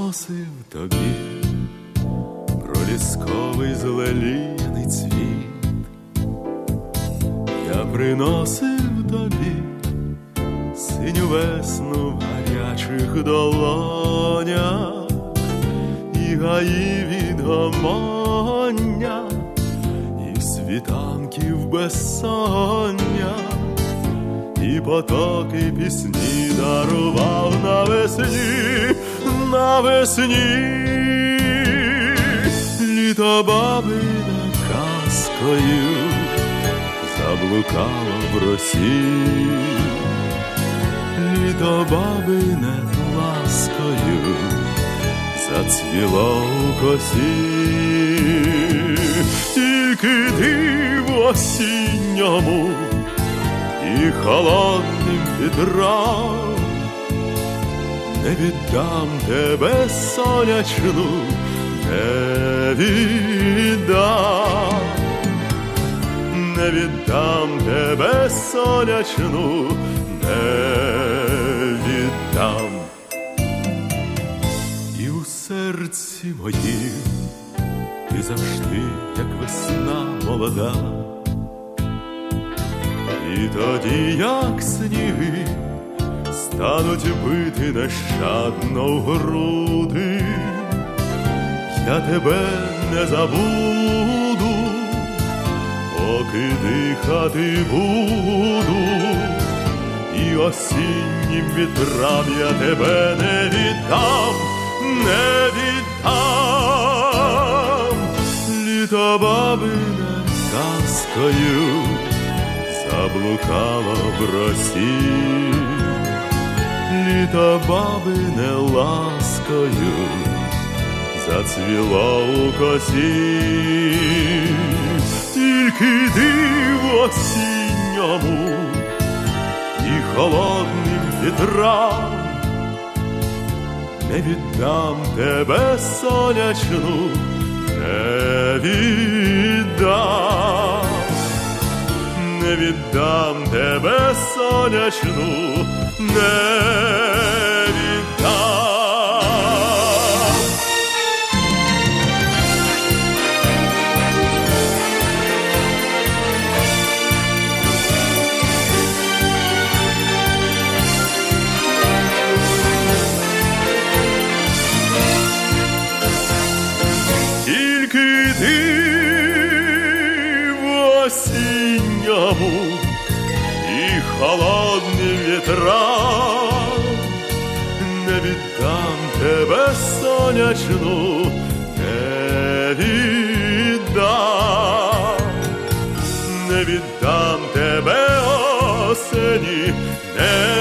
приносив тобі пролісковий зелений цвіт. Я приносив тобі синю весну в гарячих долонях і гаї відгомоння, і світанків безсоння, і потоки пісні дарував навесні, навесні. Літо бабине казкою заблукало в росі, літо бабине ласкою зацвіло у косі. Тільки ти в осінньому і холодним вітрам не віддам тебе сонячну, не віддам, не віддам тебе сонячну, не віддам. І у серці моїм ти завжди, як весна молода, і тоді, як сніги, стануть бити нещадно в груди. Я тебе не забуду, поки дихати буду, і осіннім вітрам я тебе не віддам, не віддам. Літо бабине казкою заблукало в росі, літо бабине ласкою зацвіло у косі. Тільки ти в осінньому і холодним вітрам не віддам тебе сонячну, не віддам, не віддам тебе сонячну, не віддам. Тільки ти в осінньому і холодним вітрам не віддам тебе сонячну, не віддам, не віддам тебе осені, не